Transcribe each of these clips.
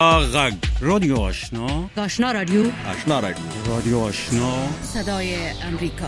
غږ رادیو آشنا رادیو رادیو آشنا صدای امریکا.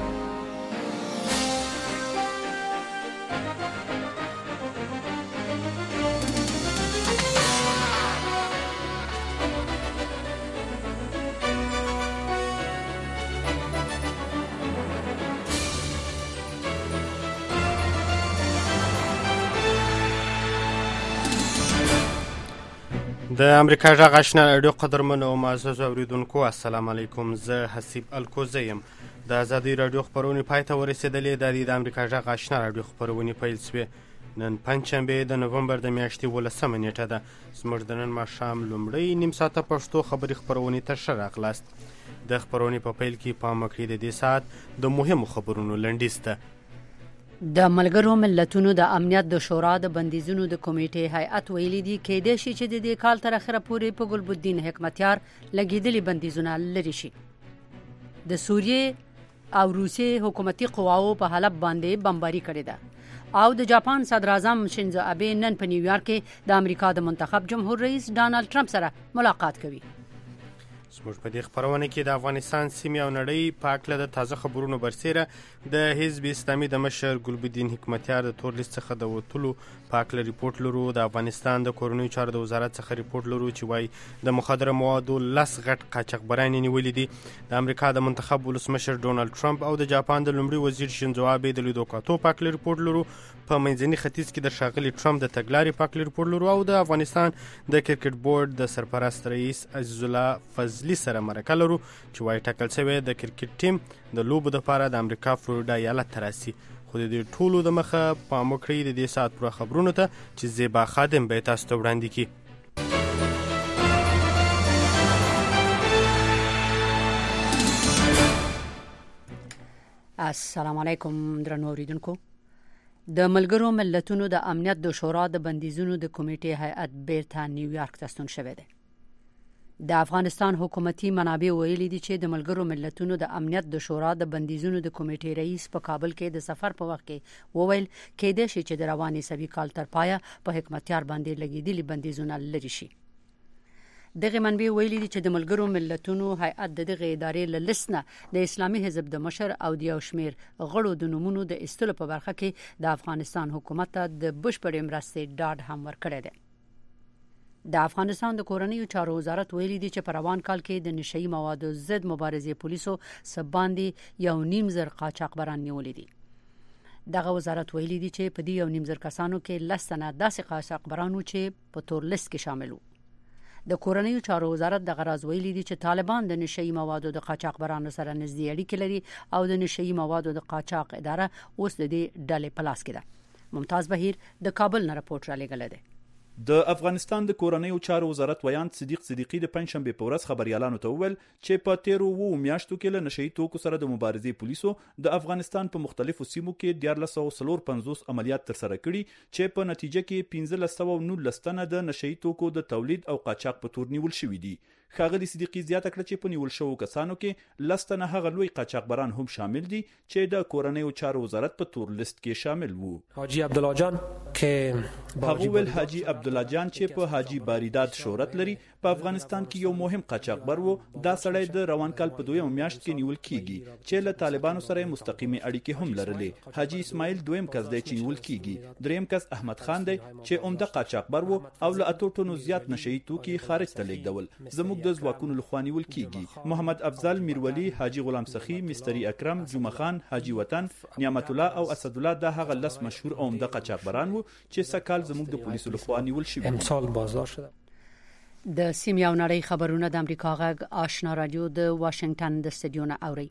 د امریکا غږ آشنا رادیو قدرمن او معزز اوریدونکو، السلام علیکم. زه حسیب الکوزی یم. د ازادي رادیو خبرونه پای ته ورسېدلې. د امریکا غږ آشنا رادیو خبرونه پیل شوې. نن پنځشنبه د نومبر د میاشتې 18 نیټه ده. زموږ د نن ماښام لومړی نیم ساعته پښتو خبري خبرونه تر ښه راغلاست. د خبرونې په پیل کې پام وکړئ د دې ساعت د مهمو خبرونو لنډیز ته. د ملګرو ملتونو د امنیت د شورا د بندیزونو د کمیټې هیئت ویلي دي کېدای شي چې د دې کال تر اخره پورې په ګلبدین حکمتیار لګیدلي بندیزونه لري شي. د سوریې او روسیې حکومتي قواو په حلب باندې بمباري کړې ده او د جاپان صدر اعظم شینزو ابه نن په نیویارک کې د امریکا د منتخب جمهور رئیس ډانلډ ټرمپ سره ملاقات کوي. زموږ په دې خبرونه کې د افغانستان سیمې او نړۍ په هکله د تازه خبرونو برسېره د حزب اسلامي د مشر ګلبدین حکمتیار د تور لیست څخه د وتلو په هکله ریپورټ لرو. د افغانستان د کورنیو چارو د وزارت څخه ریپورټ لرو چې وایي د مخدره موادو 10 غټ قاچاقبران یې نیولي دي. د امریکا د منتخب ولسمشر ډونالډ ټرمپ او د جاپان د لومړي وزیر شینزو ابه د لیدو کاتو په هکله ریپورټ لرو. په منځني ختیځ کې د ښاغلي ټرمپ د تګلارې په هکله ریپورټ لرو او د افغانستان د کرکټ بورډ د سرپرست رئیس عزیز الله فضلي سره مرکه لرو چې وایي ټاکل شوی د کرکټ ټیم د لوبو دپاره د امریکا فلوریډا ایالت ته راسي. خو د دې ټولو د مخه پام وکړئ د دې ساعت پوره خبرونو ته چې زیبا خادم به تاسو ته وړاندې کړي. السلام علیکم درنو اوریدونکو. د ملګرو ملتونو د امنیت د شورا د بندیزونو د کمیټې هیئت بیرته نیویارک ته ستون شوی دی. د افغانستان حکومتي منابع ویلي دي چې د ملګرو ملتونو د امنیت د شورا د بندیزونو د کمیټې رئیس په کابل کې د سفر په وخت کې وویل کېدای شي چې د رواني سوي کال تر پایه په حکمتیار باندې لګیدلي بندیزونه لري شي. دغه منبع ویلي دي چې د ملګرو ملتونو هیئت دغه ادارې له لیست نه د اسلامي حزب د مشر او د یو شمیر غړو د نومونو د ایستلو په برخه کې د افغانستان حکومت ته د بشپړې مرستې ډاډ هم ورکړی دی. د افغانستان د کورنیو چارو وزارت ویلي دي چې په روان کال کې د نشئی موادو ضد مبارزې پولیسو سباندې 1.5 قاچاقبران نیولي دي. دغه وزارت ویلي دي چې په دې 1.5 کسانو کې 10 تنه داسې قاچاقبرانو چې په تور لیست کې شامل وو. د کورنیو چارو وزارت دغه راز ویلي دي چې طالبان د نشئی موادو د قاچاقبرانو سره نږدې اړیکې لري او د نشئی موادو د قاچاق اداره اوس د دې ډلې په لاس کې ده. ممتاز بهیر د کابل نه راپورټ را لېږلی دی. د افغانستان د کورنیو چارو وزارت ویاند صدیق صدیقی د پنځشنبه په ورځ خبريالانو ته وویل چې په تیرو 2 میاشتو کې له نشئی توکو سره د مبارزې پولیسو د افغانستان په مختلفو سیمو کې 1450 عملیات ترسره کړي چې په نتیجه کې 1519 تنه د نشئی توکو د تولید او قاچاق په تور نیول شوي دي. ښاغلي صدیقی زیاته کړه چې په نیول شوو کسانو کې 10 تنه هغه لوی قاچاقبران هم شامل دي چې د کورنیو چارو وزارت په تور لیست کې شامل وو. حاجی عبدالله جان کې هغه ول حاجی عبدالله جان چې په حاجی باریداد شهرت لري په افغانستان کې یو مهم قاچاقبر وو. دا سړی د روان کال په 2 میاشت کې نیول کیږي چې له طالبانو سره مستقیمه اړیکې هم لرلې. حاجی اسماعیل دویم کس دی چې نیول کیږي. دریم کس احمد خان دی چې عمده قاچاقبر وو او له 8 ټنو زیات نشئی توکي خارج ته لیږدول. زموږ د ځواکونو لخوا نیول کیږي. محمد افضل میرولی، حاجی غلام سخی، مستری اکرم، جمعه خان، حاجی وطن، نعمت الله او اسد الله د هغه 10 مشهور او عمده قاچاقبران وو چې سکهال زموږ د پولیسو لخوا نیول شوی. امسال بازار شده. د سیمې او نړۍ خبرونه د امریکا غږ آشنا رادیو د واشنگټن د استودیو نه اوري.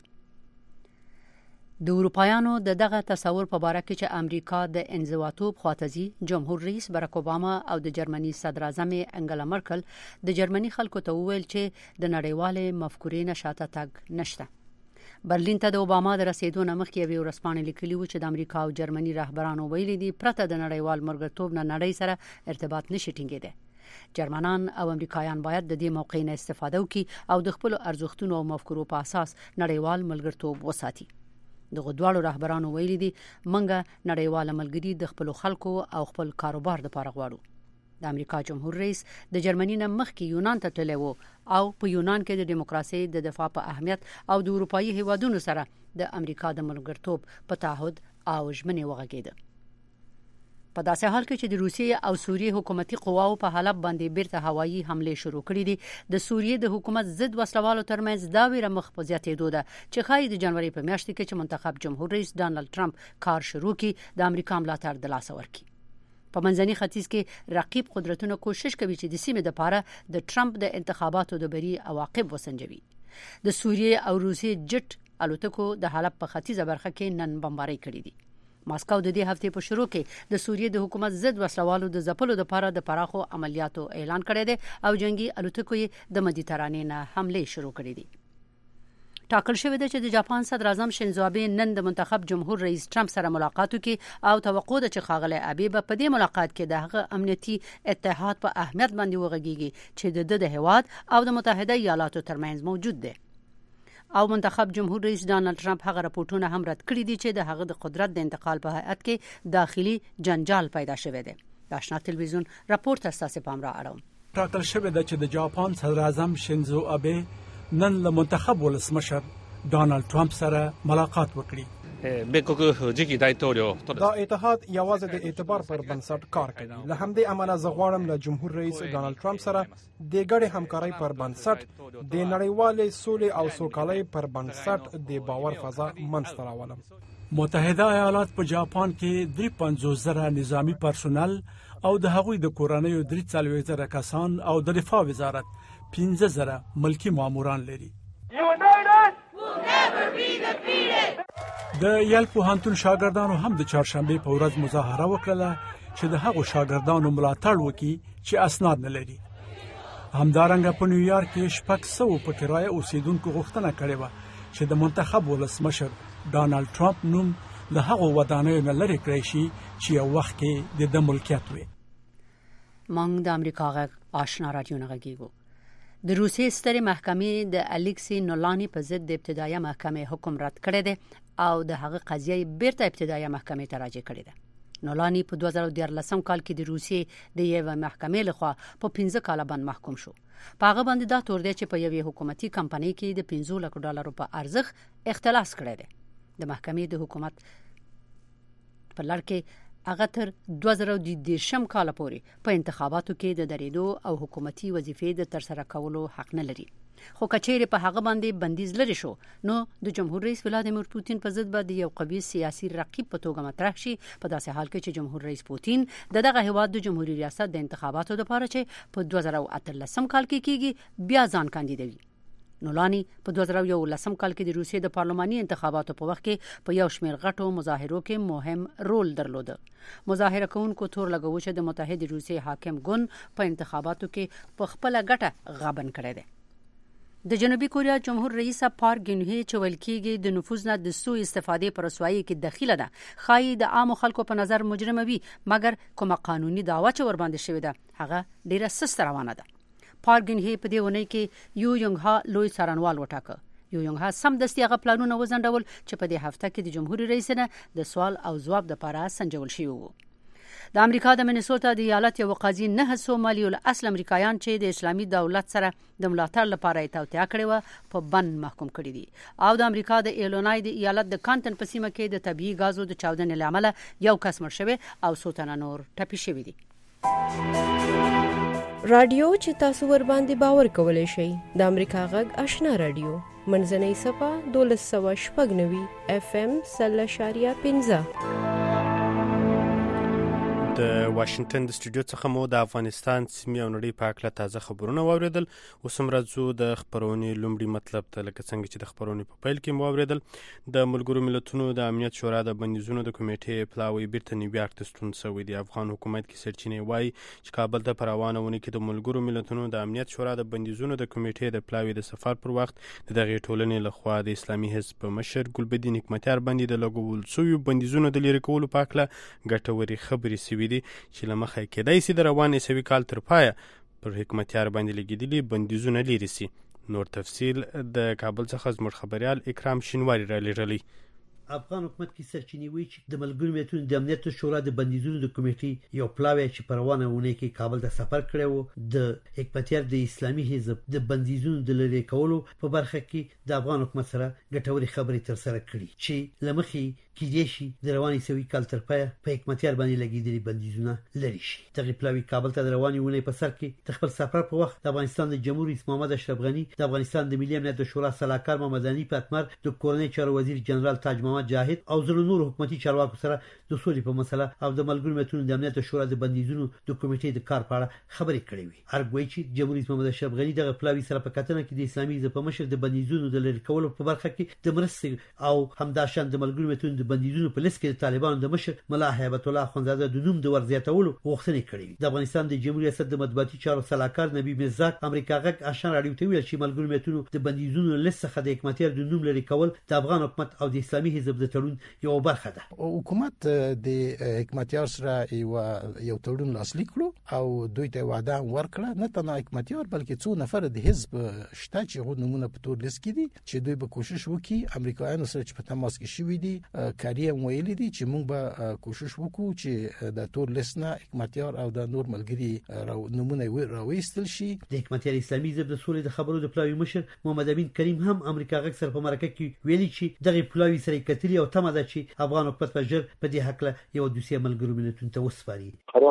د اروپایانو دغه تصور په باره کې چې امریکا د انزواتوب خواته جمهور رئیس باراک اوباما او د جرمني صدر اعظم انګلا مرکل د جرمني خلکو ته وویل چې د نړیوالې مفکورې نه شاته تګ نشته. برلین ته د اوباما د رسیدو نه مخکې یوې ورځپاڼې لیکلي و چې د امریکا او جرمني رهبرانو ویلي دي پرته د نړیوال ملګرتوب نه نړۍ سره ارتباط نشي ټینګېدی. جرمنان او امریکایان باید د دې موقع نه استفاده وکړي او د خپل ارزښتونو او مفکورو په اساس نړیوال ملګرتوب وساتي. دغه دواړو رهبرانو ویلي دي منګه نړیواله ملګری د خپل خلکو او خپل کاروبار لپاره غواړو. د امریکا جمهور رئیس د جرمني نه مخکې یونان ته تللی و او په یونان کې د دیموکراسي د دفاع په اهمیت او د اروپאי هیوادونو سره د امریکا د ملګرتوب په تعهد او ژمنې وغږېده. په داسې حال کې چې د روسیې او سوریې حکومتي قواو په حلب باندې بیرته هوایي حمله شروع کړې دي، د سوریې د حکومت ضد وسلوالو ترمنځ دا ویره مخ په زیاتېدو ده چې ښایي د جنوري په میاشت کې چې منتخب جمهور رئیس ډانلډ ټرمپ کار شروع کړي د امریکا ملاتړ د لاسه ورکړي. په منځني ختیځ کې رقیب قدرتونه کوشش کوي چې د سیمې لپاره د ټرمپ د انتخاباتو د بری عواقب وسنجوي. د سوریې او روسیې جټ الوتکو د حلب په ختیځه برخه کې نن بمباري کړې دي. ماسکو د دې هفته په شروع کې د سوریې د حکومت ضد وسلوالو د ځپلو لپاره د پراخو عملیاتو اعلان کړی دی او جنگي الوتکو د مدیترانې نه حمله شروع کړې دي. ټاکل شوی دی چې د جاپان صدر اعظم شینزو آبه نن د منتخب جمهور رئیس ټرمپ سره ملاقات وکړي او توقع ده چې ښاغلی آبه به په دې ملاقات کې د هغه امنیتي اتحاد په اهمیت باندې وغږیږي چې د هیواد او د متحده ایالاتو ترمنځ موجود دی. او منتخب جمهور رئیس ډانلډ ټرمپ هغه راپورټونه هم رد کړي دي چې د هغه د قدرت د انتقال په هیئت کې داخلي جنجال پیدا شوی دی. د آشنا تلویزیون راپورټ تاسو پام را اړوم. ټاکل شوی دی چې د جاپان صدر اعظم شینزو آبه نن له منتخب ولسمشر ډانلډ ټرمپ سره ملاقات وکړي. دا اتحاد یوازې د اعتبار پر بنسټ کار کوي. له همدې امله زه غواړم له جمهور رئیس ډانلډ ټرمپ سره د ګډې همکارۍ پر بنسټ د نړیوالې سولې او سوکالۍ پر بنسټ د باور فضا منځته راولم. متحده ایالات په جاپان کې 53,000 نظامی پرسونل او د هغوی د کورنیو 43,000 کسان او د دفاع وزارت 15,000 ملکی ماموران لري. د یل پوهنتون شاګردانو هم د چهارشنبه په ورځ مظاهره وکړه چې د هغو شاګردانو ملاتړ وکړي چې اسناد نه لري. همدارنګه په نیویارک کې 600 په کرایه اوسیدونکو غوښتنه کړې و چې د منتخب ولسمشر ډانلډ ټرمپ نوم له هغو ودانیو نه لرې کړی شي چې یو وخت کې د ملکیت وي. موږ د امریکا غږ آشنا رادیو نه غږیږو. د روسیې سترې محکمې د الیکسی نولانی په ضد د ابتدایي محکمې حکم رد کړی دی او د هغه قضیه بیرته ابتدایي محکمې ته راجع کړې ده. نولانی په 2014 کال کې د روسیې د یوه محکمې لخوا په 15 کال باندې محکوم شو. په هغه باندې دا تور دی چې په یوه حکومتي کمپنۍ کې د 15 لک ډالرو په ارزښت اختلاس کړی دی. د محکمې د حکومت په لړ کې هغه تر 2010 کال پورې په انتخاباتو کې د درېدو او حکومتي وظیفې د ترسره کولو حق نه لري. خو کچېرې په هغه باندې بندیز لري شو نو د جمهور رئیس ولادیمیر پوتین په ضد باندې یو قوي سیاسي رقیب په توګه مطرح شي. په داسې حال کې چې جمهور رئیس پوتین دغه هیواد د جمهوریت ریاست د انتخاباتو لپاره چې په 2018 کال کې کیږي بیا ځان کاندیدوي. نولانی په 2011 کال کې د روسیې د پارلماني انتخاباتو په وخت کې په یو شمېر غټو مظاهرو کې مهم رول درلود. مظاهره کوونکو تور لګاوه چې د متحده روسیې حاکم ګوند په انتخاباتو کې په خپل ګټه غبن کړی دی. د جنوبي کوریا جمهور رئیس پارک ګینهی چې ویل کېږي د نفوذ نه د سوء استفادې پر رسوایی کې دخیله ده خایي د عام خلکو په نظر مجرمه وي، مګر کومه قانوني دعوا چې ور باندې شوې ده هغه ډیره سست روانه ده. پارک ګینهی په دې ونې کې یو یونګ ها لوی څارنوال وټاکه. یو یونګ ها سم دستي هغه پلانونه وزنډول چې په دې هفته کې د جمهور رئیس نه د سوال او ځواب لپاره سنجول شوی وو. د امریکا د منیسوټا د ایالت یو قاضي 9 سومالي الاصل امریکایان چې د اسلامي دولت سره د ملاتړ لپاره توطئه کړې و په بند محکوم کړي دي او د امریکا د ایلونای د ایالت د کانټن په سیمه کې د طبيعي غازو د چاودنې لامل یو کس مړ شوی او سوتنه نور ټپي شوی دي. رادیو چې تاسو ور باندې باور کولای شئ د امریکا غږ آشنا رادیو منځنۍ صفه 1290 FM 0.15 د واشنگټن د سټوډیو څخه مو د افغانستان سیمې او نړۍ په اړه تازه خبرونه واوریدل. اوس هم راځو د خبرونې لومړی مطلب ته. لکه څنګه چې د خبرونې په پیل کې مو واوریدل د ملګرو ملتونو د امنیت شورا د بندیزونو د کمیټې پلاوی بیرته نیویارک ته ستون شوی دی. افغان حکومت کې سرچینې وایي چې کابل ته پر روانونه کې د ملګرو ملتونو د امنیت شورا د بندیزونو د کمیټې د پلاوی د سفر پر وخت د دغه ټولنې لخوا د اسلامي حزب مشر ګلبدین حکمتیار باندې د لګول شوی بندیزونو د لری کولو په اړه ګټوري خبرې سوي دي چې لمخه کېدای شي د روان عیسوي کال تر پایه پر حکمتیار باندې لګیدلي بندیزونه لري سي. نور تفصیل د کابل څخه زموږ خبريال اکرام شینواری را لېږلی. افغان حکومت کې سرچینې وی چې د ملګرو ملتونو د امنیت شورا د بندیزونو د کمیټې یو پلاوی چې پروانه ونه کې کابل ته سفر کړو د حکمتیار د اسلامي حزب د بندیزونو د لری کولو په برخه کې د افغان حکومت سره ګټوري خبرې تر سره کړې چې لمخي کې دې شي د رواني سوي کال تر پای په حکمتیار باندې لګیدلي بندیزونه لري شي دغه پلاوی کابل ته د رواني ونه په سر کې د خپل سفر په وخت د افغانستان د جمهور رئیس محمد اشرف غنی د افغانستان د ملي امنیت شورا سلاکار محمد علي پاتمر د کورنۍ چارو وزیر جنرال تاج محمد جاهد او زړه نور حکومتي چارواکو سره د سولې په مسله او د ملګرو ملتونو د امنیت شورا د بندیزونو د کمیټې د کار په اړه خبرې کړې وي ارګوي چې جمهور رئیس محمد اشرف غنی دغه پلاوی سره په کتنه کې د اسلامي حزب په مشر د بندیزونو د لری کولو په برخه کې د مرستې او همداشان د ملګرو ملتونو د بندیزونو په لیست کې د طالبانو د مشر ملا هیبت الله خانزاده د نوم د ورزیاتولو غوښتنه کړې د افغانستان د جمهوریت ریاست د مطبوعاتي چارو سلاکار نبی مزاک امریکا غږ آشنا راډیو ته ویل چې ملګرو ملتونو د بندیزونو لیست څخه د حکمتیار د نوم لري کول د افغان حکومت او د اسلامي حزب د تړون یو برخه ده حکومت د حکمتیار سره یو تړون لاسلیک کړو او دوی ته وعده ورکړه نه تنها حکمتیار بلکې څو نفر د حزب شته چې غو نمونه په تور لیست کې دي چې دوی به کوشش وکړي امریکایانو سره چې په تماس کې شوي دي کاری هم ویلي دي چې موږ به کوشش وکړو چې د تور لیست نه حکمتیار او د نور ملګری نمونه راوېستل شي د حکمتیار اسلامي حزب د سولې د خبرو د پلاوی مشر محمد امین کریم هم امریکا غږ سره په مرکه کې ویلي چې دغه پلاوی سره کتلی او تمه ده چې افغان حکومت په جر په دې حق له یو دوسیه ملګرو ملتونو ته وسپاري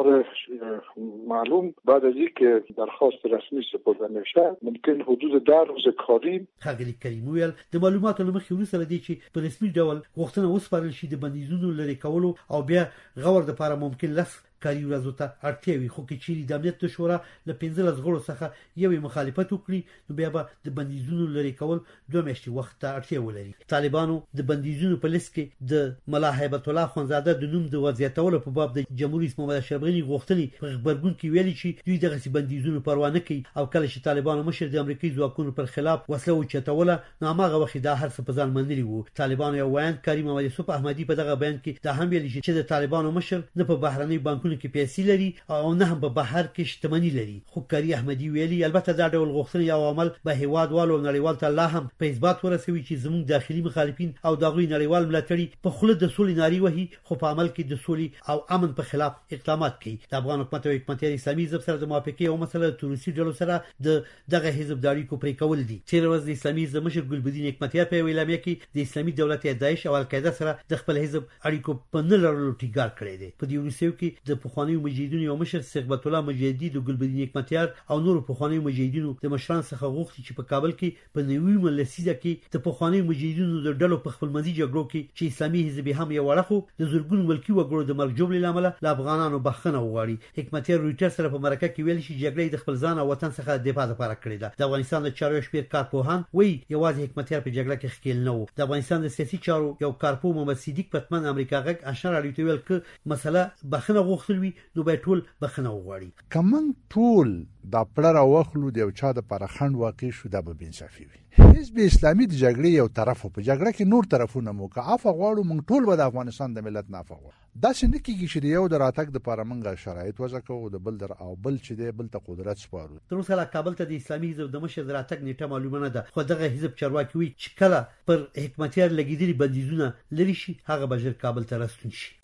قرار معلوم بعد از اینکه درخواست رسمی سپرده نشه ممکن حدود 10 روز کاری ښاغلي کریم ویل د معلوماتو له مخې وروسته دی چې په رسمي ډول غوښتنه وسپارل شي د بندیزونو لري کولو او بیا غور د لپاره ممکن لس کاری ورځو ته اړتیا وي خو کې چیرې د امنیت شورا له 15 غړو څخه یو مخالفت وکړي نو بیا به د بندیزونو لري کول 2 میاشتې وخت ته اړتیا ولري طالبانو د بندیزونو په لیست کې د ملا هیبت الله خانزاده د نوم د وضعیتولو په باب د جمهور رئیس محمد اشرف غنی غوښتنې په خبرګون کې ویلي چې دوی دغه بندیزونو پروا نه کوي او کله چې طالبانو مشر د امریکایي ځواکونو پر خلاف وسله وچتوله نو هغه وخت دا هر څه په ځان منلي وو طالبانو یو وایي کریم محمد یوسف احمدی په دغه بیان کې دا هم ویلي چې د طالبانو مشر نه په بهرنۍ بانکونو کې پیسې لري او نه هم په بهر کې شتمنۍ لري خو کاری احمدی ویلي البته دا ډول غوښتنې او عمل به هیوادوالو نړیوال ته الله هم په اثبات ورسوي چې زموږ داخلي مخالفین او دغوی نړیوال ملاتړي په خله د سولې ناری وهي خو په عمل کې د سولې او امن په خلاف اقدامات کوي د افغان حکومت او حکمتیار اسلامي حزب سره د موافقې او مسله تروریستي ډلو سره دغه حزب د اړیکو پرې کول دي تیر ورځ د اسلامي حزب مشر ګلبدین حکمتیار په اعلامیه کې د اسلامي دولت داعش او القاعده سره د خپل حزب اړیکو په نه لرلو ټینګار کړی دی په دې وروستیو کې د پخوانیو مجاهدینو یو مشر ثقبت الله مجاهدی د ګلبدین حکمتیار او نور پخوانیو مجاهدینو د مشران څخه غوښتي چې په کابل کې په نوې ملسیده کې د پخوانیو مجاهدینو د ډلو په خپلمنځي جګړو کې چې اسلامي حزب هم یو وړخو د زورګون ملکی وګړو د مرګ جوړ لامل له افغانانو بخښنه وغواړي حکمتیار رويټر سره په مرکه کې ویل چې جګړه د خپل ځان او وطن څخه د دفاع لپاره کړې ده د افغانستان د چارو شپیر کارپوهان وایي یوازې حکمتیار په جګړه کې ښکیل نه وو د افغانستان د سیاسي چارو یو کارپو محمد صدیق پتمن امریکا غږ آشنا راډیو ته ویل چې مسله بخښنه غوښتل وي نو به ټول بخښنه وغواړي کمن ټول دا پړه واخلو د یو چا د پر خند واقع شو د به انصافي وي حزب اسلامي د جګړې یو طرف په جګړه کې نور طرفونه مو کا عفو غواړو مونږ ټول به د افغانستان د ملت نه عفو دا څنګه کیږي چې یو د راتګ د لپاره مونږه شرایط وضع کوو د بل در او بل چې د بل ته قدرت سپارو تر اوسه لا کابل ته د اسلامي حزب د مشر راتګ نیټه معلومه نه ده خو دغه حزب چارواکي وي چې کله پر حکمتیار لګیدلي بندیزونه لري شي هغه بجر کابل ته راستون شي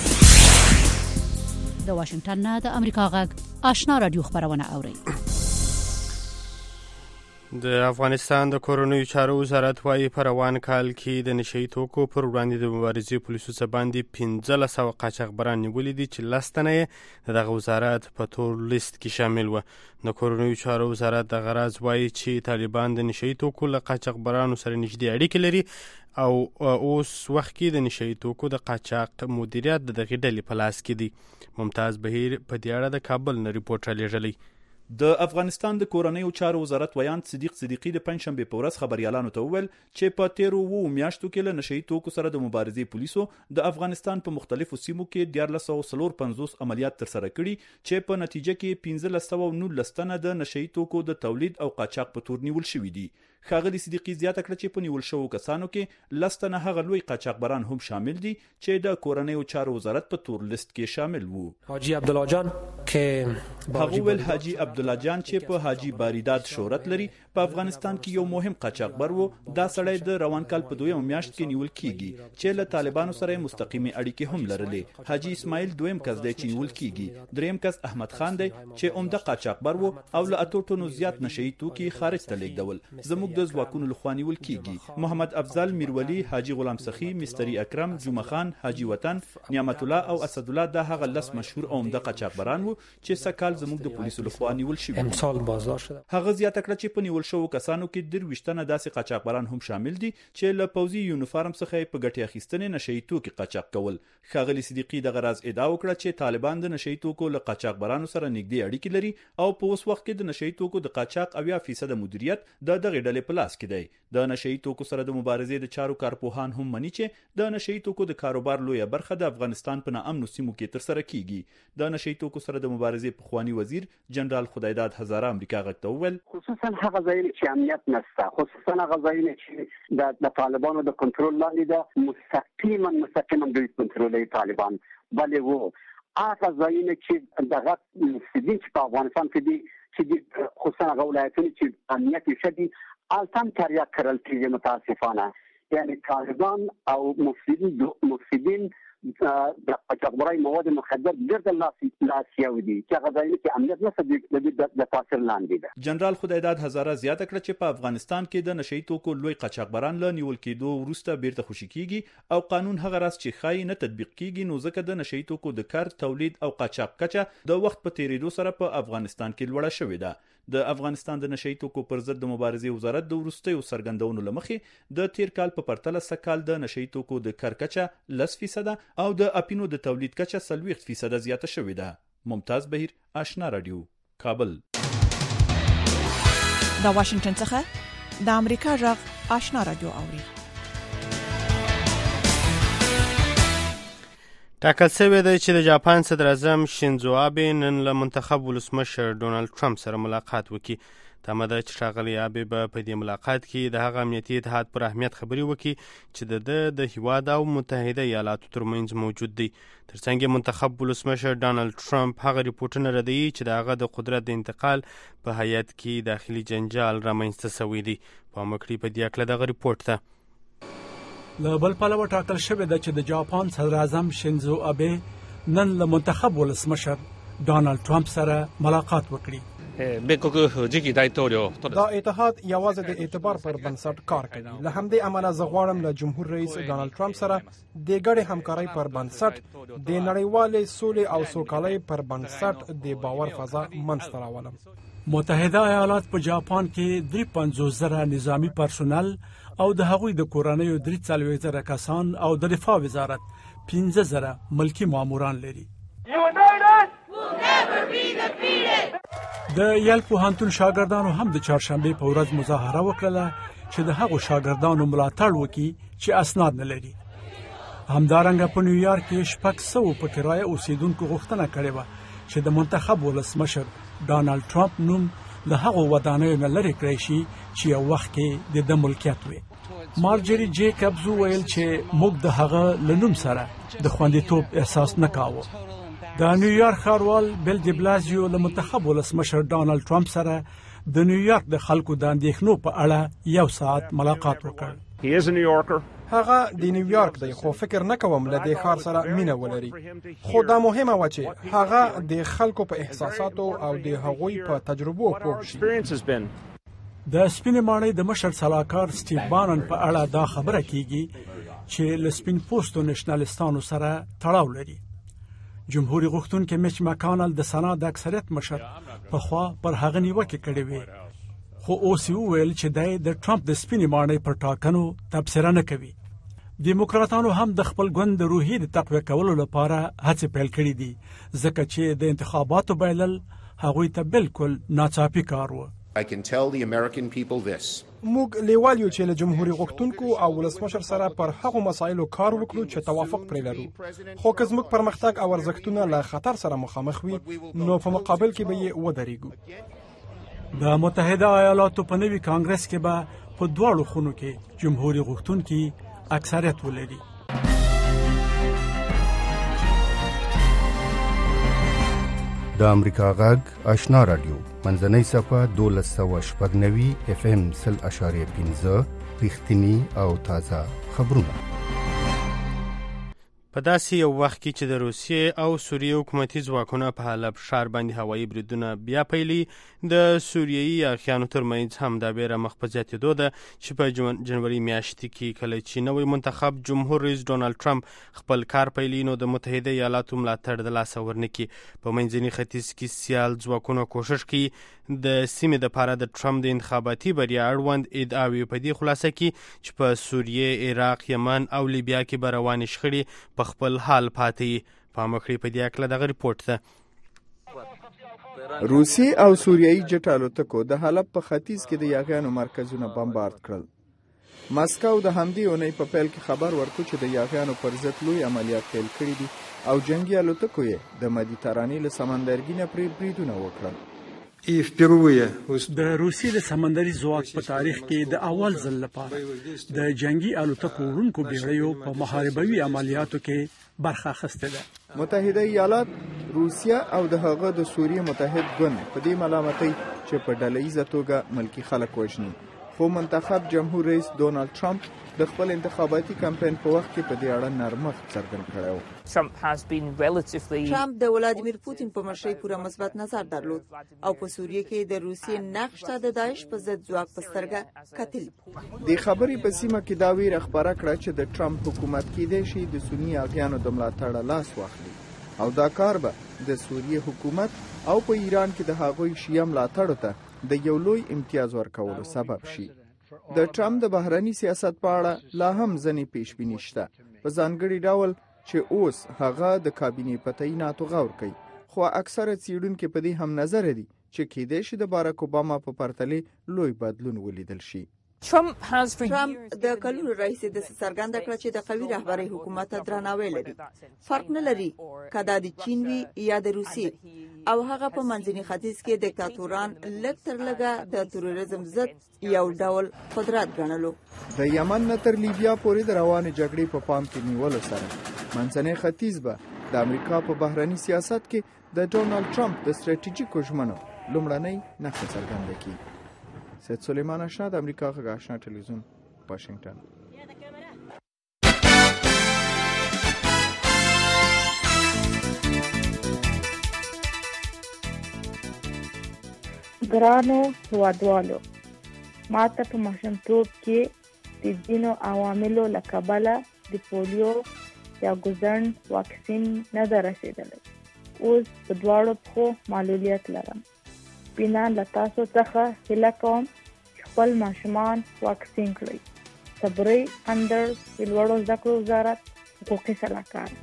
د واشنگټن نه د امریکا غږ آشنا رادیو خبرونه اوري د افغانستان د کورونیو چارو وزارت وايي په روان کال کې د نشئی توکو پر وړاندې د مبارزې پولیسو څخه باندې 1500 قاچاقبران نیولي دي چې لستنه دغه وزارت په تور لیست کې شامل و د کورونیو چارو وزارت د غراض وايي چې طالبان د نشئی توکو له قاچاقبرانو سره نږدې اړیکې لري او اوس وخت کې د نشئی توکو د قاچاق مدیریت د دغه ډلې په لاس کې دی ممتاز بهیر په دې اړه د کابل نه ریپورت رالیږلی د افغانستان د کورنیو چارو وزارت ویان صدیق صدیقی د پنځشنبه په ورځ خبريالانو ته وویل چې په 13 میاشتو کې له نشئی توکو سره د مبارزې پولیسو د افغانستان په مختلفو سیمو کې 1450 عملیات ترسره کړي چې په نتیجه کې 1519 تنه د نشئی توکو د تولید او قاچاق په تور نیول شوي دي ښاغلي صدیقی زیاته کړه چې په نیول شوو کسانو کې لستنه هغه لوی قاچاقبران هم شامل دي چې د کورنیو چارو وزارت په تور لیست کې شامل وو حاجی عبدالله جان که هغه ول حاجی عبد الله جان چې په حاجی باریداد شهرت لري په افغانستان کې یو مهم قاچاقبر وو. دا سړی د روان کال په 2 میاشت کې نیول کیږي چې له طالبانو سره مستقیمي اړیکې هم لرلې. حاجی اسماعیل دویم کس دی چې نیول کیږي. دریم کس احمد خان دی چې عمده قاچاقبر وو او له 8 ټنو زیات نشئی توکي خارج ته لیږدول زموږ د ځواکونو لخوا نیول کیږي. محمد افضل میرولی، حاجی غلام سخی، مستری اکرم، جمعه خان، حاجی وطن، نعمت الله او اسد الله د هغه لس مشهور او عمده قاچاقبران وو چې سکهال زموږ د پولیسو لخوا نیول شوي. امسال بازداشت شده. هغه زیاته کړه چې په نیول شوو کسانو کې 23 تنه داسې قاچاقبران هم شامل دي چې له پوځي یونیفارم څخه په ګټې اخیستنې نشئی توکي قاچاق کول. ښاغلي صدیقي د غراز ادعا وکړه چې طالبان د نشئی توکو له قاچاقبرانو سره نږدې اړیکې لري او په اوس وخت کې د نشئی توکو د قاچاق 80% مدیریت د دغه ډلې په لاس کې دی. د نشئی توکو سره د مبارزې د چارو کارپوهان هم مني چې د نشئی توکو د کاروبار لویه برخه د افغانستان په ناامنو سیمو کې تر سره کیږي. د نشئی توکو سره د مبارزې پخوانی وزیر جنرال خدایداد هزاره امریکا غږ ته وویل خصوصا هغه ځایونه چې امنیت نشته، خصوصا هغه ځایونه چې د طالبانو د کنټرول لاندې ده، مستقیما دوی کنټرولوي طالبان. بلې وو هغه ځایونه چې دغه مفسدین چې په افغانستان کې دي چې خصوصا هغه ولایتونه چې امنیت یې ښه دي التم تریاک کرل کېږي متاسفانه. یعنی طالبان او مفسدین د قاچاقبرۍ مواد مخدر ګرد لاسیاو دي چې هغه ځایونه کې امنیت نشته د تاثیر لاندې ده. جنرال خدایداد هزاره زیاته کړه چې په افغانستان کې د نشئی توکو لوی قاچاقبران له نیول کېدو وروسته بیرته خوشي کیږي او قانون هغه راز چې خای نه تطبیق کیږي نو ځکه د نشئی توکو د کار تولید او قاچاق کچه د وخت په تیریدو سره په افغانستان کې لوړه شوې ده. د افغانستان د نشئی توکو پر ضد د مبارزې وزارت د وروستیو څرګندونو لمخې د تیر کال په پرتله سکهال د نشئی توکو د کار کچه 10% او د اپینو د تولید کچه 40% زیاته شوې ده. ممتاز بهیر، آشنا رادیو، کابل. د واشنگټن څخه د امریکا غږ آشنا رادیو اوري. ټاکل شوی دی چې د جاپان صدر اعظم شینزو آبه نن له منتخب ولسمشر ډونالد ټرمپ سره ملاقات وکړي. تمه ده چې ښاغلی آبه به په دې ملاقات کې د هغه امنیتي اتحاد پر اهمیت خبرې وکړي چې د هیواد او متحده ایالاتو ترمنځ موجود دی. ترڅنګ منتخب ولسمشر ډونالد ټرمپ هغه ریپورټونه ردوي چې د هغه د قدرت د انتقال په هیات کې داخلي جنجال رامنځته شوی دی. پام وکړئ په دې اړه دغه ریپورت ته. له بل پلوه ټاکل شوی ده چې د جاپان صدر اعظم شینزو آبه نن له منتخب ولسمشر ډونالد ټرمپ سره ملاقات وکړي. دا اتحاد یوازې د اعتبار پر بنسټ کار کوي. له همدې امله زه غواړم له جمهور رئیس ډونالد ټرمپ سره د ګډې همکارۍ پر بنسټ د نړیوالې سولې او سوکالۍ پر بنسټ د باور فضا منځته راولم. متحده ایالات په جاپان کې 53,000 نظامی پرسونل او د هغوی د کورنیو 43,000 کسان او د دفاع وزارت 15,000 ملکی ماموران لري. د یل پوهنتون شاګردانو هم د چهارشنبه په ورځ مظاهره وکړه چې د هغو شاګردانو ملاتړ وکړي چې اسناد نه لري. همدارنګه په نیویارک کې 600 په کرایه اوسیدونکو غوښتنه کړې وه چې د منتخب ولسمشر ډونالد ټرمپ نوم له هغو ودانیو نه لرې کړی شي چې یو وخت کې د ملکیت وي. مارجری جیکبز ویل چې موږ د هغه له نوم سره د خوندیتوب احساس نه کاوه. د نیویارک ښاروال بیل ډي بلازیو له منتخب ولسمشر ډونالد ټرمپ سره د نیویارک د خلکو د اندېښنو په اړه 1 ساعت ملاقات وکړ. هغه د نیویارک دی خو فکر نه کوم له دې ښار سره مینه ولري. خو دا مهمه و چې هغه د خلکو په احساساتو او د هغوی په تجربو پوه شي. د سپینې ماڼۍ د مشر سلاکار سټیو بانن په اړه دا خبره کیږي چې له سپین پوستو نېشنلستانو سره تړاو لري. جمهوریت غوښتونکي میچ مکانل د سنا د اکثریت مشر په خوا پر هغه نیوکه کړې وي خو اوس ویل چې د ټرمپ د سپینې ماڼۍ پر ټاکنو تبصره نه کوي. دیموکراتانو هم د خپل ګوند د روحي د تقویه کولو لپاره هڅې پیل کړې دي ځکه چې د انتخاباتو بایلل هغوی ته بالکل ناڅاپي کار و. موږ لیوال یو چې له جمهوریت غوښتونکو او ولسمشر سره پر هغو مسایلو کار وکړو چې توافق پرې لرو. خو که زموږ پرمختګ او ارزښتونه له خطر سره مخامخ وي نو په مقابل کې به یې ودرېږو. د متحده ایالاتو په نوي کانګرس کې به په دواړو خونو کې جمهوریت غوښتونکي اکثریت ولري. د امریکا غږ آشنا رادیو منځنۍ صفه 1290 FM 0.5 رښتینی او تازه خبرونه. په داسې یو وخت کې چې د روسیې او سوریې حکومتي ځواکونه په حلب ښار باندې هوایي بریدونه بیا پیلي، د سوریایي یرغیانو ترمنځ هم دا بیره مخ په زیاتېدو ده چې په جنوري میاشتې کې کله چې نوی منتخب جمهور رئیس ډونالډ ټرمپ خپل کار پیلي نو د متحده ایالاتو ملاتړ د لاسه ورنکړي. په منځني ختیځ کې سیال ځواکونه کوشش کوي د سیمې دپاره د ټرمپ د انتخاباتي بریا اړوند ادعاوې په دې خلاصه کې چې په سوریې، عراق، یمن او لیبیا کې به روانې شخړې په خپل حال پاتې. پام وکړئ په دې هکله دغه ریپورټ ته. روسي او سوریایي جټ الوتکو د حلب په ختیځ کې د یاغیانو مرکزونه بمبارد کړل. ماسکو د همدې اونۍ په پیل کې خبر ورکړ چې د یاغیانو پر ضد لوی عملیات پیل کړي دي او جنگي الوتکو یې د مدیترانې له سمندرګي نه پرې بریدونه وکړل. د روسیې د سمندري ځواک په تاریخ کې د اول ځل لپاره د جنگي الوتکو وړونکو بیړیو په محاربوي عملیاتو کې برخه اخیسته ده. متحده ایالات، روسیه او د هغه د سوریې متحد ګوند په دې ملامتۍ چې په ډلهییزه توګه ملکی خلک وژني، خو منتخب جمهور رئیس ډونالډ ټرمپ د خپل انتخاباتي کمپاین په وخت کې په دې اړه نرمښت څرګند کړی و. ټرمپ د ولادیمیر پوتین په مشرۍ پوره مثبت نظر درلود او په سوریه کې د روسیې نقش ته د داعش په ضد ځواک په سترګه کتل. د خبرې په سیمه کې دا ویره خپره کړه چې د ټرمپ حکومت کېدای شي د سني یاغیانو د ملاتړ لاس واخلي او دا کار به د سوریې حکومت او په ایران کې د هغوی شیعه ملاتړو ته د یو لوی امتیاز ورکولو سبب شي. د ټرمپ د بهرني سیاست په اړه لا هم ځینې پیشبیني شته، په ځانګړي ډول چې اوس هغه د کابینې په تعیناتو غور کوي، خو اکثره څېړونکي په دې هم نظر دي چې کېدای شي د بارک اوباما په پرتلې لوی بدلون ولیدل شي. ټرمپ د کلونو راهیسې د څرګنده کړه چې د قوي رهبرۍ حکومت ته درناوی لري. فرق نه لري کدا د چین وي یا د روسیې، او هغه په منځني ختیځ کې دیکتاتوران لږ تر لږه د تروریزم ضد یو ډول قدرت ګڼلو. د یمن نه تر لیبیا پورې د روانې جګړې په پام کې نیولو سره منځني ختیځ به د امریکا په بهرني سیاست کې د ډونالډ ټرمپ د ستراتیژیکو ژمنو لومړنۍ نښه څرګنده کړي. سید سلیمان آشنا د امریکا غږ آشنا ټلویزیون، واشنگټن. ګرانو هیوادوالو، ما ته په ماشومتوب کې د ځینو عواملو له کبله د پولیو یا ګوزڼ واکسین نه ده رسېدلی. اوس په دواړو پښو معلولیت لرم. بنا له تاسو څخه هیله کوم چې خپل ماشومان واکسین کړئ. صبري اندر د لوړو زده کړو وزارت، حقوقي سلاکار.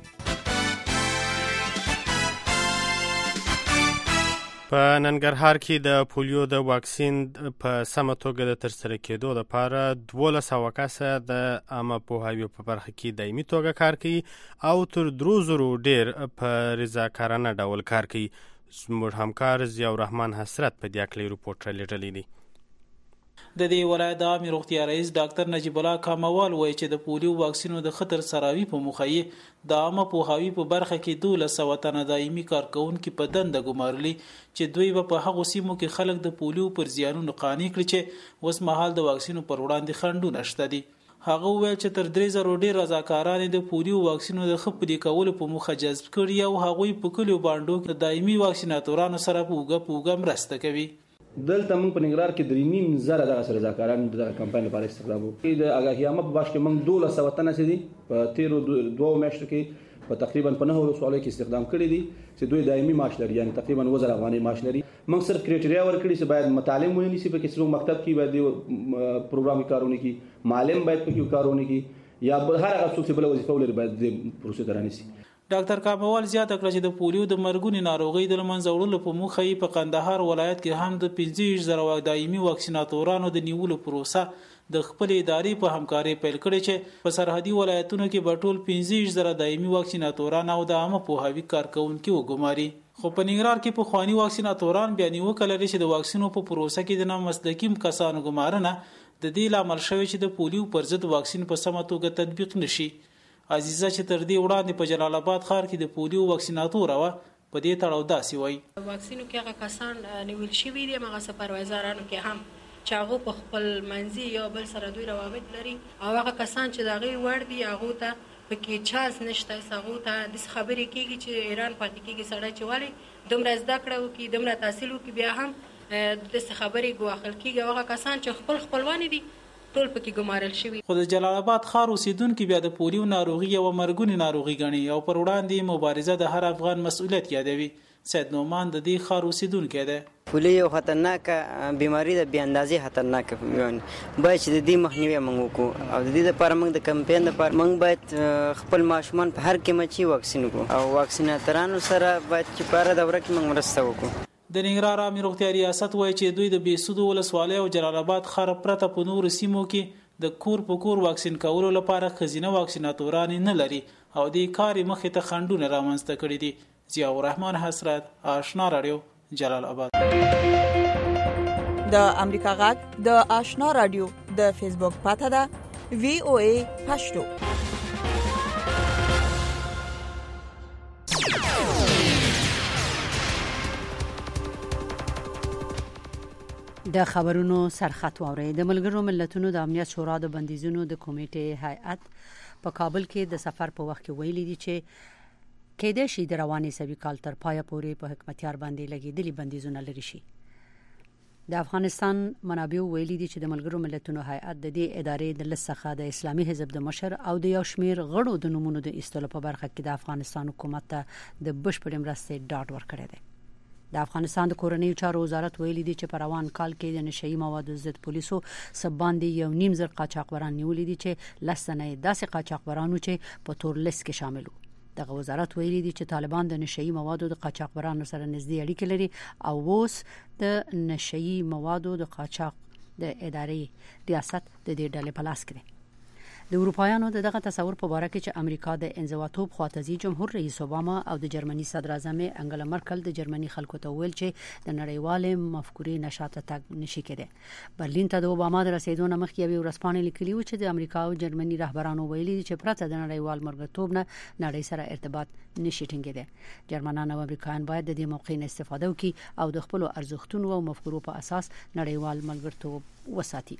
په ننګرهار کې د پولیو د واکسین په سمه توګه د ترسره کېدو لپاره 1200 کسه د عامه پوهاوي په برخه کې دایمي توګه کار کوي او تر 3000 ډیر په رضاکارانه ډول کار کوي. زموږ همکار ضیاء الرحمن حسرت په دې اړه ریپورټ رالیږلی دی. د دې ولایت عامه روغتیا رئیس ډاکټر نجیب الله کاموال وایي چې د پولیو واکسینو د خطر سراوي په موخه یې د عامه پوهاوي په برخه کې 1200 تنه دایمي کارکونکي په دنده ګمارلي چې دوی په هغو سیمو کې خلک د پولیو پر زیانونو قانع کړي چې اوس مهال د واکسینو پر وړاندې خنډونه شته دي. هغه وویل چې تر 3000 ډیر رضاکاران د پولیو واکسینو د خپلې کولو په موخه جذب کړي او هغوی په کلیو باندې د دایمي واکسیناتورانو سره په اوږه مرسته کوي. دلته موږ په ننګرهار کې 3.5 دغه رضاکاران د کمپاین لپاره استخدام وکړو. د اګاهیامه په باش کې موږ 1200 تنه سي دي په 13 میاشتو کې په تقریبا 9 ولسوالیو کې استخدام کړي دي چې دوی دایمي معاش لري، یعنی تقریبا 1000 افغاني معاش لري. موږ صرف کرایټریا ورکړي چې باید متعلم ونیسي، په کې څو مکتب کې باید پروګرام کارونه کې معلم باید په کې کارونه کې یا هر هغه څوک چې بل وظیفه ولري باید د پروسې ترانیسي. ډاکټر کاموال زیاته کړه چې د پولیو د مرګونې ناروغۍ د منځه وړلو په موخه یې په قندهار ولایت کې هم د 15000 دایمي واکسیناتورانو د نیولو پروسه د خپل ادارې په همکارۍ پیل کړې چې په سرحدي ولایتونو کې به ټول 15000 دایمي واکسیناتوران او د عامه پوهاوي کارکونکي وګماري. خو په ننګرهار کې په خواني واکسیناتوران بیا نیوکه لري چې د واکسینو په پروسه کې د نامسلکي کسانو ګمارنه د دې لامل شوی چې د پولیو پر ضد واکسین په سمه توګه تطبیق نشي. عزیزه چې تر دې وړاندې په جلال آباد ښار کې د پولیو واکسیناتور و په دې تړاو داسې وایي واکسینو کې هغه کسان نیول شوي دي هغه سپروایزرانو کې هم چې هغه په خپل منځي یو بل سره دوی روابط لري او هغه کسان چې دغه وړ دي هغه ته پکې چانس نشته هغه ته د خبرې کېږي چې ایران پاتې کېږي سړی چې والی دومره زده کړه وکړي دومره تحصیل وکړي بیا هم د خبرې ګواښل کېږي هغه کسان چې خپلوان دي ټول پکې ګمارل شوي. خو د جلال آباد ښار اوسیدونکي بیا د پولیو ناروغي یوه مرګونې ناروغي ګڼي او پر وړاندې مبارزه د هر افغان مسؤلیت یادوي. سید نومان د دې ښار اوسیدونکی دی. پولیو یو خطرناکه بیماری ده، بې اندازې خطرناکه بیماري. باید چې د دې مخنیوی موږ وکړو او د دې لپاره موږ د کمپین لپاره موږ باید خپل ماشومان په هر قیمت چې واکسین وکړو او واکسیناترانو سره باید چې په هره دوره کې موږ مرسته وکړو. د ننګرهار عامې روغتیا ریاست وایي چې دوی د بېسودو ولسوالۍ او جلال آباد ښار پرته په نورو سیمو کې د کور په کور واکسین کولو لپاره ښځینه واکسیناتوران نه لري او دې کار یې مخې ته خنډونه رامنځته کړي دي. ضیاء الرحمن حسرت، آشنا رادیو، جلال آباد. د امریکا غږ د آشنا رادیو د فیسبوک پاته ده VOA پښتو. د خبرونو سرخط واوري. د ملګرو ملتونو د امنیت شورا د بندیزونو د کمیټې هیئت په کابل کې د سفر په وخت کې ویلي دي چې کېدای شي د رواني سوي کال تر پایه پورې په حکمتیار باندې لګېدلي بندیزونه لري شي. د افغانستان منابع ویلي دي چې د ملګرو ملتونو هیئت د دې ادارې د لسخه د اسلامي حزب د مشر او د یو شمیر غړو د نومونو د ایستلو په برخه کې د افغانستان حکومت ته د بشپړ مرستې ډاډ ورکړی دی. د افغانستان د کورنیو چارو وزارت ویلي دی چې په روان کال کې د نشئی موادو ضد پولیسو سباندې 1.5 قاچاقبران نیولي دي چې لسنه داسې قاچاقبرانو چې په تور لیست کې شامل وو. دغه وزارت ویلي دی چې طالبان د نشئی موادو د قاچاقبرانو سره نږدې اړیکې لري او اوس د نشئی موادو د قاچاق د ادارې ریاست د دې ډلې په لاس کې دی. د اروپایانو دغه تصور په اړه کې چې امریکا د انزواتوب خواته جمهور رئیس اوباما او د جرمني صدر اعظم انګلا مرکل د جرمني خلکو ته ویل چې د نړیوال مفکورې نشاته تګ نشي کېده. برلین ته د اوباما د رسیدو نه مخکې یو ورځپاڼه لیکلی و چې د امریکا او جرمني رهبرانو ویلي چې پرته د نړیوال مرګتوب نه نړۍ سره ارتباط نشي ټینګېده. جرمنان او امریکایان باید د دې موقع نه استفاده وکړي او د خپل ارزښتونو او مفکورو په اساس نړیوال مرګتوب وساتي.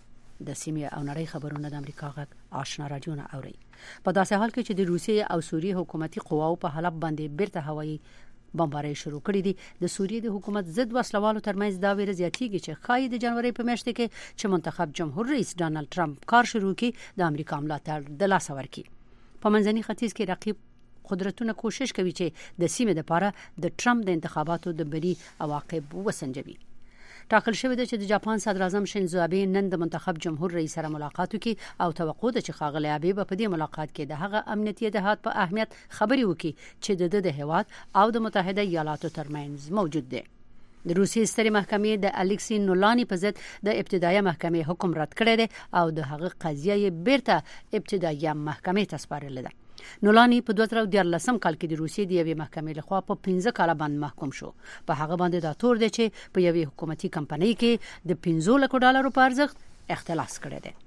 د سیمې او نړۍ خبرونه د امریکا غږ آشنا رادیو نه اوري. په داسې حال کې چې د روسیې او سوریې حکومتي قواو په حلب باندې بیرته هوایي بمبارۍ شروع کړې دي، د سوریې د حکومت ضد وسلوالو ترمنځ دا ویره زیاتېږي چې ښایي د جنوري په میاشت کې چې منتخب جمهور رئیس ډانلډ ټرمپ کار شروع کړي د امریکا ملاتړ د لاس ورکړي. په منځني ختیځ کې رقیب قدرتونه کوشش کوي چې د سیمې لپاره د ټرمپ د انتخاباتو د بري عواقب وسنجوي. ټاکل شوی دی چې د جاپان صدر اعظم شینزو ابه نن د منتخب جمهور رئیس سره ملاقات وکړي او توقع ده چې ښاغلی ابه په دې ملاقات کې د هغه امنیتي اتحاد په اهمیت خبري وکړي چې د هیواد او د متحده ایالاتو ترمنځ موجود دی. د روسیې سترې محکمې د الکسی نولانی په ضد د ابتدایي محکمې حکم رد کړی دی او د هغه قضیه یې بیرته ابتدایي محکمې ته سپارلې ده. نولانی په 2014 کال کې د روسیې د یوې محکمې لخوا په 15 کال باندې محکوم شو. په هغه باندې دا تور دی چې په یوې حکومتي کمپنۍ کې د $15 لک په ارزښت اختلاس کړی دی.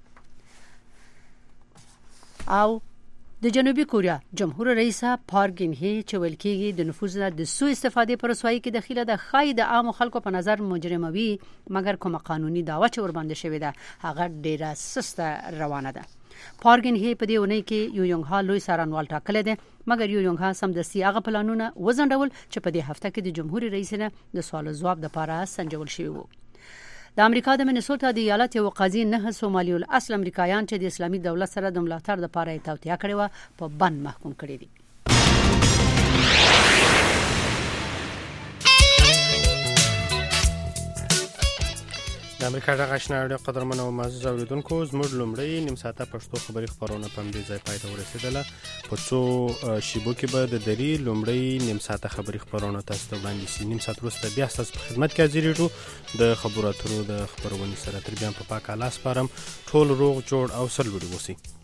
او د جنوبي کوریا جمهور رئیس پارک گین هی چې ویل کېږي د نفوذ نه د سوء استفادې پر رسوایی کې دخیله د خای د عام خلکو په نظر مجرموي، مګر کومه قانوني داوا چې ور باندې شوې ده هغه ډیره سسته روانه ده. پارګن هی په دې ونې کې یو یونګ ها لوی سارنوال ټاکل دي، مګر یو یونګ ها سمدستي هغه پلانونه وزندول چې په دې هفته کې د جمهوریت رئیس نه د سوال جواب لپاره سنجول شوی وو. د امریکا د منیسوټا د ایالت یو قاضي 9 سومالي الاصل امریکایان چې د اسلامي دولت سره د ملاتړ لپاره توطئه کړې و په بند محکوم کړي دي. د امریکا د آشنا رادیو قدرمنو او معزز اوریدونکو زموږ لومړی نیم ساعته پښتو خبري خبرونه په دې ځای پای ته ورسېدله. په څو شیبو کې به د دری لومړی نیم ساعته خبري خبرونه تاسو ته وړاندې شي. نیم ساعت وروسته بیا تاسو په خدمت کې حاضرېږو د خبرو اترو د خبرونې سره. تر بیا په پاک الله سپارم. ټول روغ جوړ او سرلوړي اوسئ.